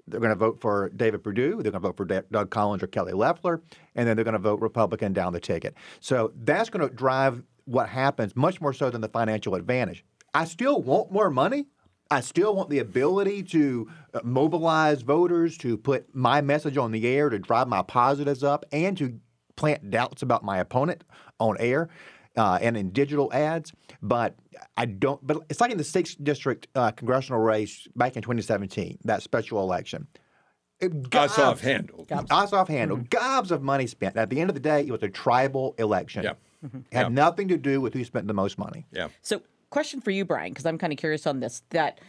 [SPEAKER 4] They're going to vote for David Perdue. They're going to vote for Doug Collins or Kelly Loeffler, and then they're going to vote Republican down the ticket. So that's going to drive what happens much more so than the financial advantage. I still want more money. I still want the ability to mobilize voters, to put my message on the air, to drive my positives up, and to plant doubts about my opponent on air and in digital ads. But I don't. But it's like in the 6th district congressional race back in 2017, that special election.
[SPEAKER 1] Ossoff handled.
[SPEAKER 4] Ossoff handled. Gobs of money spent. At the end of the day, it was a tribal election.
[SPEAKER 1] Yeah.
[SPEAKER 4] Had nothing to do with who spent the most money.
[SPEAKER 1] Yeah.
[SPEAKER 3] So, question for you, Brian, because I'm kind of curious on this.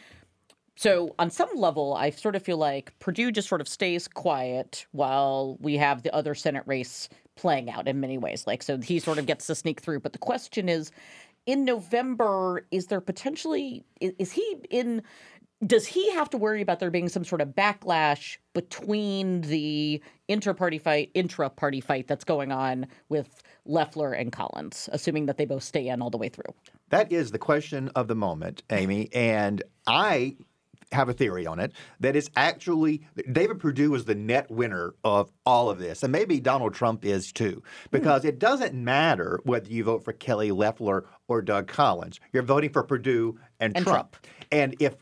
[SPEAKER 3] So on some level, I sort of feel like Perdue just sort of stays quiet while we have the other Senate race playing out in many ways. Like, so he sort of gets to sneak through. But the question is, in November, is there potentially, does he have to worry about there being some sort of backlash between the intra-party fight that's going on with Loeffler and Collins, assuming that they both stay in all the way through?
[SPEAKER 4] That is the question of the moment, Amy. And I have a theory on it that is actually David Perdue is the net winner of all of this. And maybe Donald Trump is too, because it doesn't matter whether you vote for Kelly Loeffler or Doug Collins. You're voting for Perdue and Trump. And if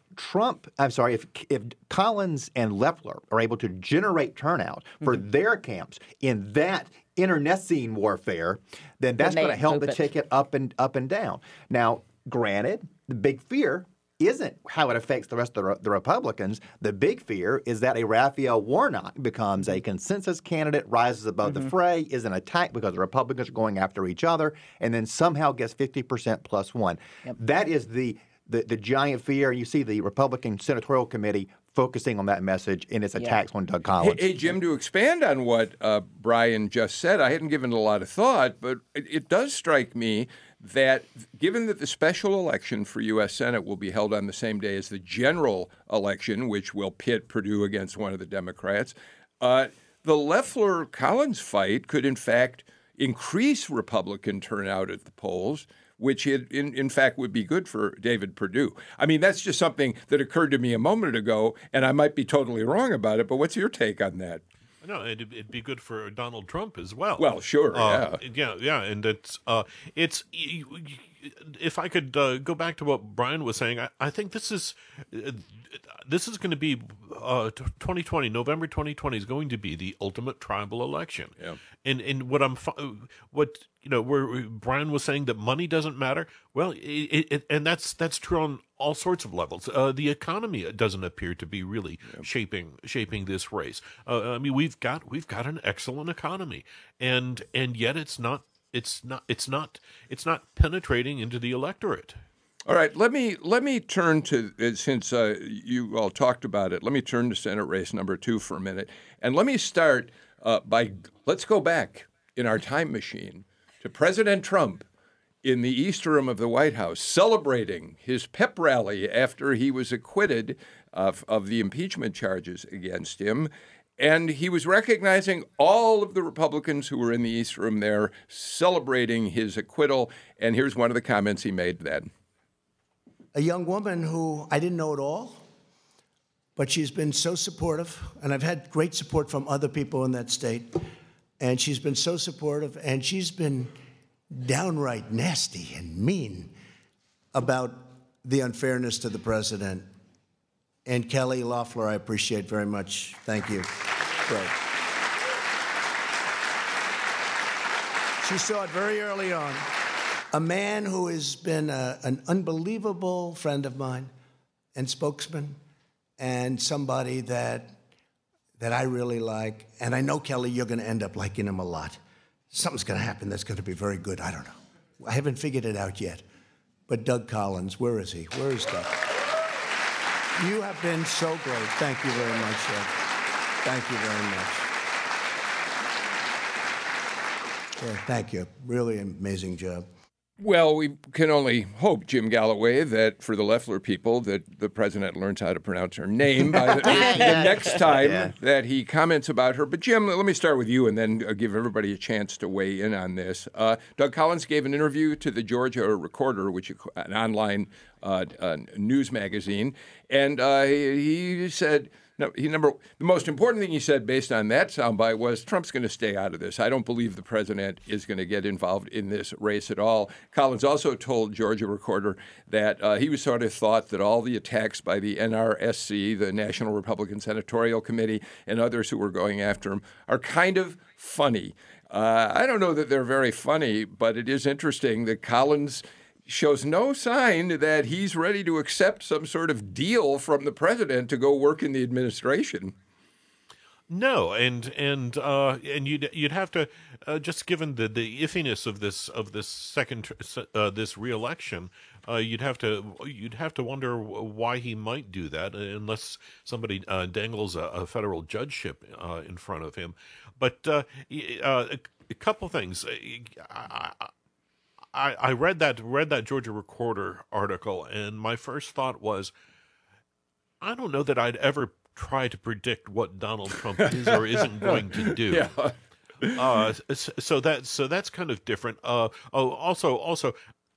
[SPEAKER 4] if Collins and Loeffler are able to generate turnout for their camps in that internecine warfare, then that's going to help the ticket up and down. Now, granted, the big fear isn't how it affects the rest of the Republicans. The big fear is that a Raphael Warnock becomes a consensus candidate, rises above the fray, is an attack because the Republicans are going after each other, and then somehow gets 50% plus one. Yep. That is the giant fear. You see the Republican Senatorial Committee focusing on that message in its attacks on Doug Collins.
[SPEAKER 1] Hey, Jim, to expand on what Brian just said, I hadn't given it a lot of thought, but it does strike me that given that the special election for U.S. Senate will be held on the same day as the general election, which will pit Perdue against one of the Democrats, the Loeffler-Collins fight could, in fact, increase Republican turnout at the polls, which in fact would be good for David Perdue. I mean, that's just something that occurred to me a moment ago, and I might be totally wrong about it, but what's your take on that?
[SPEAKER 2] No, it'd be good for Donald Trump as well.
[SPEAKER 1] Well, sure,
[SPEAKER 2] yeah, and it's if I could go back to what Brian was saying, I think this is going to be 2020. November 2020 is going to be the ultimate tribal election. Yeah. And where Brian was saying that money doesn't matter. Well, and that's true on all sorts of levels. The economy doesn't appear to be really shaping this race. I mean, we've got an excellent economy, and yet it's not penetrating into the electorate.
[SPEAKER 1] All right, let me turn to, since you all talked about it, let me turn to Senate race number 2 for a minute, and let me start let's go back in our time machine to President Trump in the East Room of the White House, celebrating his pep rally after he was acquitted of the impeachment charges against him. And he was recognizing all of the Republicans who were in the East Room there, celebrating his acquittal. And here's one of the comments he made then.
[SPEAKER 6] A young woman who I didn't know at all, but she's been so supportive. And I've had great support from other people in that state. And she's been so supportive, and she's been downright nasty and mean about the unfairness to the president. And Kelly Loeffler, I appreciate very much. Thank you. Great. She saw it very early on. A man who has been an unbelievable friend of mine and spokesman, and somebody that I really like. And I know, Kelly, you're going to end up liking him a lot. Something's going to happen that's going to be very good. I don't know. I haven't figured it out yet. But Doug Collins, where is he? Where is Doug? You have been so great. Thank you very much, Doug. Thank you very much. Yeah, thank you. Really amazing job.
[SPEAKER 1] Well, we can only hope, Jim Galloway, that for the Loeffler people, that the president learns how to pronounce her name by the next time that he comments about her. But, Jim, let me start with you and then give everybody a chance to weigh in on this. Doug Collins gave an interview to the Georgia Recorder, which is an online news magazine, and he said No, the most important thing he said based on that soundbite was Trump's going to stay out of this. I don't believe the president is going to get involved in this race at all. Collins also told Georgia Recorder that he was sort of thought that all the attacks by the NRSC, the National Republican Senatorial Committee, and others who were going after him are kind of funny. I don't know that they're very funny, but it is interesting that Collins shows no sign that he's ready to accept some sort of deal from the president to go work in the administration.
[SPEAKER 2] No, and you'd have to just given the iffiness of this reelection, you'd have to wonder why he might do that unless somebody dangles a federal judgeship in front of him. But a couple things. I read that Georgia Recorder article, and my first thought was, I don't know that I'd ever try to predict what Donald Trump is or isn't going to do. Yeah. So that's kind of different. Also,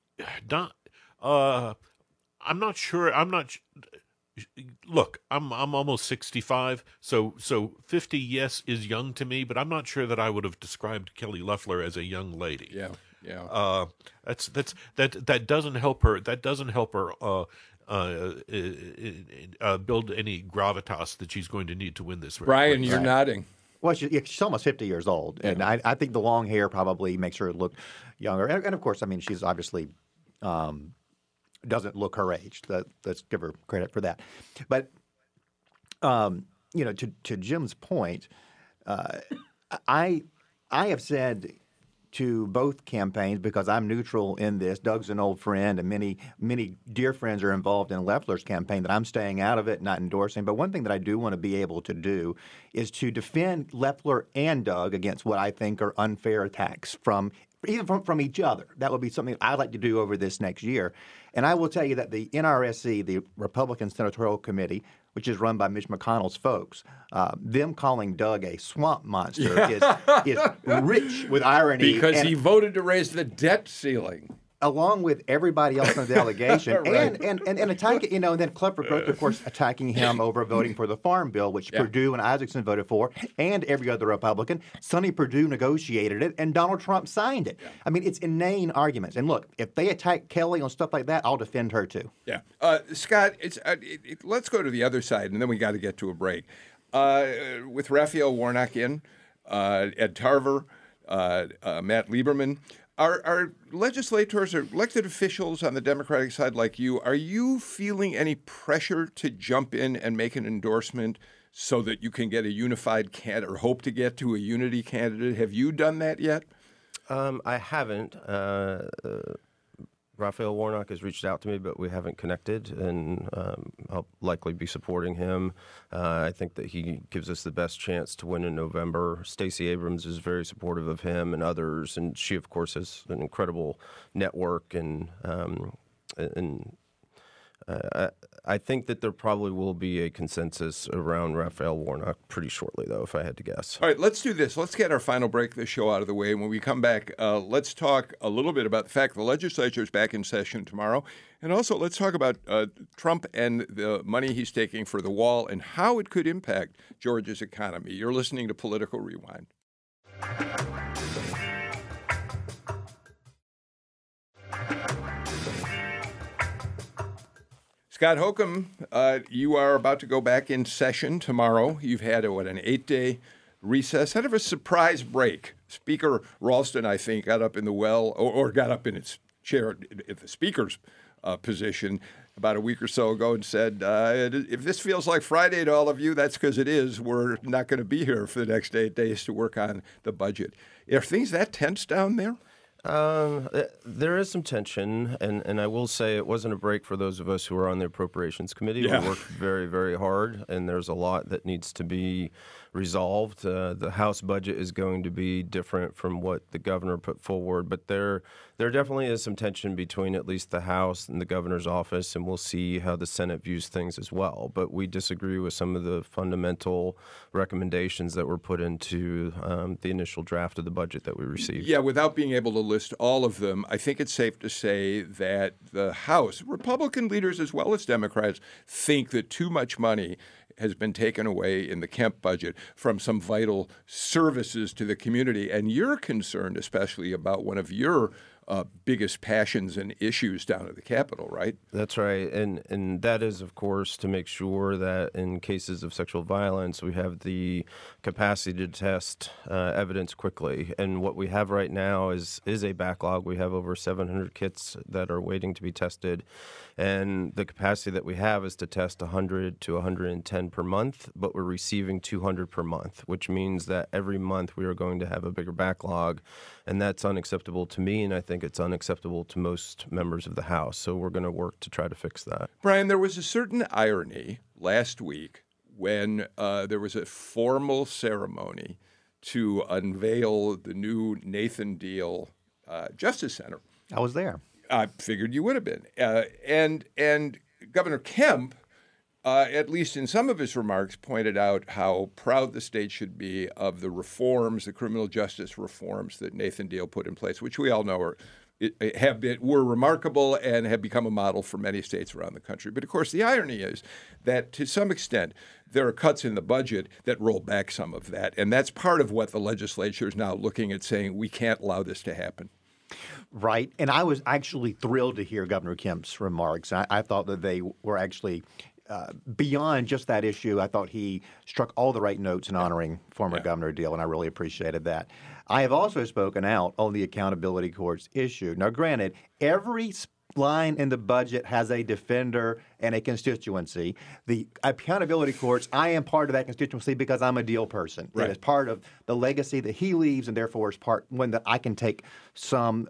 [SPEAKER 2] I'm not sure. Look, I'm almost 65, so 50, yes, is young to me, but I'm not sure that I would have described Kelly Loeffler as a young lady.
[SPEAKER 1] Yeah.
[SPEAKER 2] That doesn't help her. That doesn't help her build any gravitas that she's going to need to win this race.
[SPEAKER 1] Brian, you're nodding.
[SPEAKER 4] Well, she's almost 50 years old, and I think the long hair probably makes her look younger. And of course, I mean, she's obviously doesn't look her age. Let's give her credit for that. But to Jim's point, I have said to both campaigns, because I'm neutral in this. Doug's an old friend, and many dear friends are involved in Loeffler's campaign, that I'm staying out of it, not endorsing. But one thing that I do want to be able to do is to defend Loeffler and Doug against what I think are unfair attacks from each other. That would be something I'd like to do over this next year. And I will tell you that the NRSC, the Republican Senatorial Committee, which is run by Mitch McConnell's folks, them calling Doug a swamp monster is rich with irony.
[SPEAKER 1] Because he voted to raise the debt ceiling.
[SPEAKER 4] Along with everybody else in the delegation,
[SPEAKER 1] Right.
[SPEAKER 4] and attacking, and then Clifford Groth, of course, attacking him over voting for the Farm Bill, which Perdue and Isaacson voted for, and every other Republican. Sonny Perdue negotiated it, and Donald Trump signed it. Yeah. I mean, it's inane arguments. And look, if they attack Kelly on stuff like that, I'll defend her too.
[SPEAKER 1] Yeah, Scott, let's go to the other side, and then we got to get to a break. With Raphael Warnock in, Ed Tarver, Matt Lieberman. Are legislators or elected officials on the Democratic side like you, are you feeling any pressure to jump in and make an endorsement so that you can get a unified candidate or hope to get to a unity candidate? Have you done that yet?
[SPEAKER 5] I haven't. Raphael Warnock has reached out to me, but we haven't connected, and I'll likely be supporting him. I think that he gives us the best chance to win in November. Stacey Abrams is very supportive of him and others, and she, of course, has an incredible network, and I think that there probably will be a consensus around Raphael Warnock pretty shortly, though, if I had to guess.
[SPEAKER 1] All right, let's do this. Let's get our final break of the show out of the way. And when we come back, let's talk a little bit about the fact the legislature is back in session tomorrow. And also, let's talk about Trump and the money he's taking for the wall and how it could impact Georgia's economy. You're listening to Political Rewind. Scott Holcomb, you are about to go back in session tomorrow. You've had, an 8-day recess, kind of a surprise break. Speaker Ralston, I think, got up in the well, or got up in its chair at the speaker's position about a week or so ago and said, if this feels like Friday to all of you, that's because it is. We're not going to be here for the next 8 days to work on the budget. Are things that tense down there?
[SPEAKER 5] There is some tension, and I will say it wasn't a break for those of us who are on the Appropriations Committee. Yeah. We worked very, very hard, and there's a lot that needs to be resolved. The House budget is going to be different from what the governor put forward, but there definitely is some tension between at least the House and the governor's office, and we'll see how the Senate views things as well. But we disagree with some of the fundamental recommendations that were put into the initial draft of the budget that we received.
[SPEAKER 1] Yeah, without being able to list all of them, I think it's safe to say that the House, Republican leaders as well as Democrats, think that too much money has been taken away in the Kemp budget from some vital services to the community. And you're concerned especially about one of your biggest passions and issues down at the Capitol, right?
[SPEAKER 5] That's right. And that is, of course, to make sure that in cases of sexual violence, we have the capacity to test evidence quickly. And what we have right now is a backlog. We have over 700 kits that are waiting to be tested. And the capacity that we have is to test 100 to 110 per month, but we're receiving 200 per month, which means that every month we are going to have a bigger backlog. And that's unacceptable to me, and I think it's unacceptable to most members of the House. So we're going to work to try to fix that.
[SPEAKER 1] Brian, there was a certain irony last week when there was a formal ceremony to unveil the new Nathan Deal Justice Center.
[SPEAKER 4] I was there.
[SPEAKER 1] I figured you would have been. And Governor Kemp, at least in some of his remarks, pointed out how proud the state should be of the reforms, the criminal justice reforms that Nathan Deal put in place, which we all know were remarkable and have become a model for many states around the country. But of course, the irony is that to some extent, there are cuts in the budget that roll back some of that. And that's part of what the legislature is now looking at, saying we can't allow this to happen.
[SPEAKER 4] Right. And I was actually thrilled to hear Governor Kemp's remarks. I thought that they were actually beyond just that issue. I thought he struck all the right notes in honoring former Governor Deal, and I really appreciated that. I have also spoken out on the accountability courts issue. Now, granted, every line in the budget has a defender and a constituency. The accountability courts, I am part of that constituency because I'm a Deal person.
[SPEAKER 1] Right.
[SPEAKER 4] It is part of the legacy that he leaves, and therefore is one that I can take some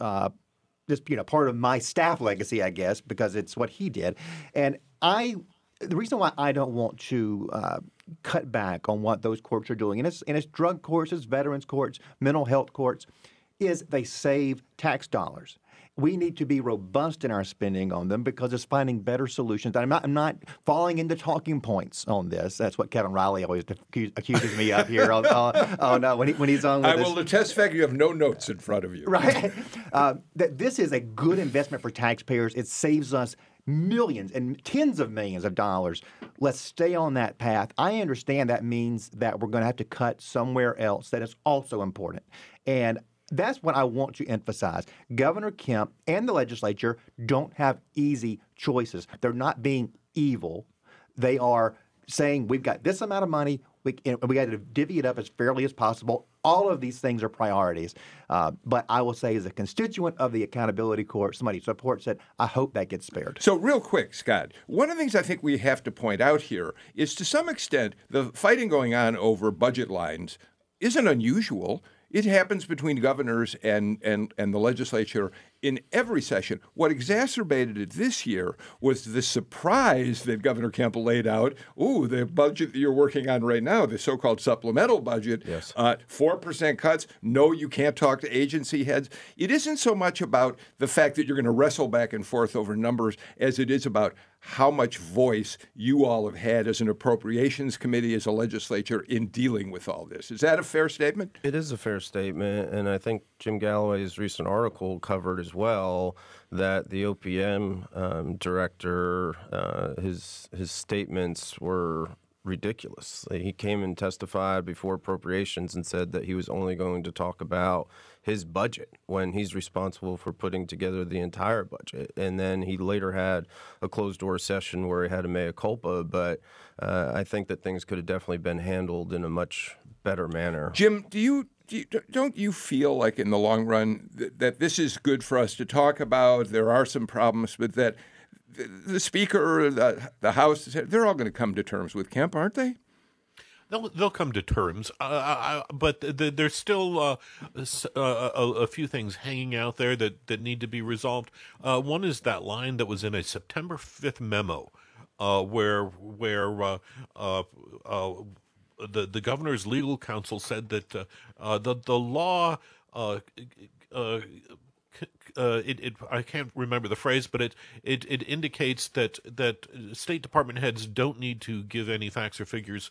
[SPEAKER 4] part of my staff legacy, I guess, because it's what he did. And the reason why I don't want to cut back on what those courts are doing, and it's drug courts, it's veterans courts, mental health courts, is they save tax dollars. We need to be robust in our spending on them because it's finding better solutions. I'm not falling into talking points on this. That's what Kevin Riley always accuses me of here when he's on with
[SPEAKER 1] I will attest the fact you have no notes in front of you.
[SPEAKER 4] Right. That this is a good investment for taxpayers. It saves us millions and tens of millions of dollars. Let's stay on that path. I understand that means that we're going to have to cut somewhere else that is also important. And that's what I want to emphasize. Governor Kemp and the legislature don't have easy choices. They're not being evil. They are saying we've got this amount of money. We got to divvy it up as fairly as possible. All of these things are priorities. But I will say, as a constituent of the accountability court, somebody who supports it, I hope that gets spared.
[SPEAKER 1] So real quick, Scott, one of the things I think we have to point out here is to some extent the fighting going on over budget lines isn't unusual. It happens between governors and the legislature in every session. What exacerbated it this year was the surprise that Governor Kemp laid out. Ooh, the budget that you're working on right now, the so-called supplemental budget,
[SPEAKER 5] yes.
[SPEAKER 1] 4% cuts. No, you can't talk to agency heads. It isn't so much about the fact that you're going to wrestle back and forth over numbers as it is about how much voice you all have had as an appropriations committee, as a legislature, in dealing with all this. Is that a fair statement?
[SPEAKER 5] It is a fair statement, and I think Jim Galloway's recent article covered as well that the OPM director, his statements were ridiculous. He came and testified before appropriations and said that he was only going to talk about his budget when he's responsible for putting together the entire budget. And then he later had a closed-door session where he had a mea culpa, but I think that things could have definitely been handled in a much better manner.
[SPEAKER 1] Jim, don't you feel like in the long run that this is good for us to talk about? There are some problems, but that the Speaker, the House, they're all going to come to terms with Kemp, aren't they?
[SPEAKER 2] They'll come to terms, but there's still a few things hanging out there that need to be resolved. One is that line that was in a September 5th memo, where the governor's legal counsel said that the law I can't remember the phrase, but it indicates that State Department heads don't need to give any facts or figures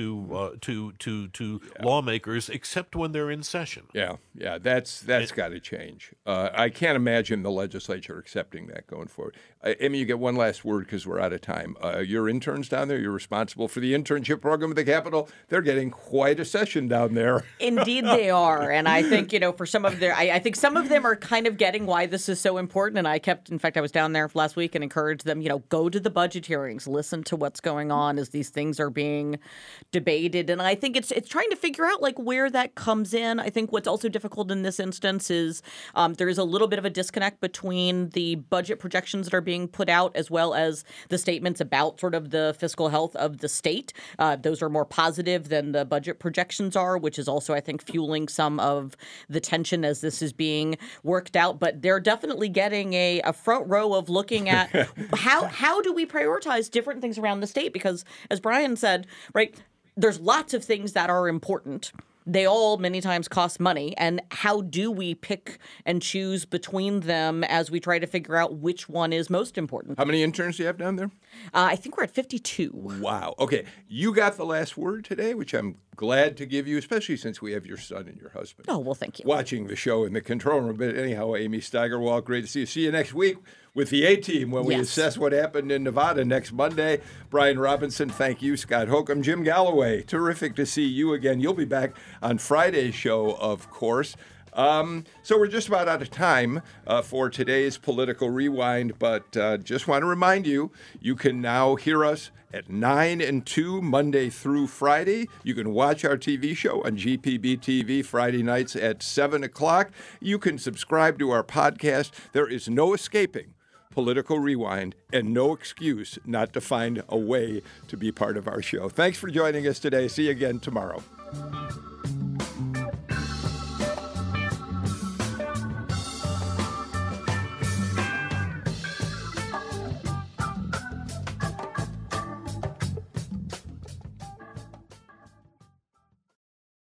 [SPEAKER 2] to lawmakers except when they're in session.
[SPEAKER 1] Yeah, that's got to change. I can't imagine the legislature accepting that going forward. Amy, you get one last word because we're out of time. Your interns down there, you're responsible for the internship program at the Capitol. They're getting quite a session down there.
[SPEAKER 3] Indeed, they are, and I think for some of their, I think some of them are kind of getting why this is so important. And in fact, I was down there last week and encouraged them, go to the budget hearings, listen to what's going on as these things are being debated. And I think it's trying to figure out where that comes in. I think what's also difficult in this instance is there is a little bit of a disconnect between the budget projections that are being put out as well as the statements about sort of the fiscal health of the state. Those are more positive than the budget projections are, which is also, I think, fueling some of the tension as this is being worked out. But they're definitely getting a front row of looking at how do we prioritize different things around the state? Because as Brian said, right, there's lots of things that are important. They all many times cost money. And how do we pick and choose between them as we try to figure out which one is most important?
[SPEAKER 1] How many interns do you have down there?
[SPEAKER 3] I think we're at 52.
[SPEAKER 1] Wow. Okay. You got the last word today, which I'm glad to give you, especially since we have your son and your husband.
[SPEAKER 3] Oh, well, thank you.
[SPEAKER 1] Watching the show in the control room. But anyhow, Amy Steigerwald, great to see you. See you next week with the A-Team when we assess what happened in Nevada next Monday. Brian Robinson, thank you. Scott Holcomb, Jim Galloway, terrific to see you again. You'll be back on Friday's show, of course. So we're just about out of time for today's Political Rewind, but just want to remind you, you can now hear us at 9 and 2 Monday through Friday. You can watch our TV show on GPB TV Friday nights at 7 o'clock. You can subscribe to our podcast. There is no escaping Political Rewind and no excuse not to find a way to be part of our show. Thanks for joining us today. See you again tomorrow.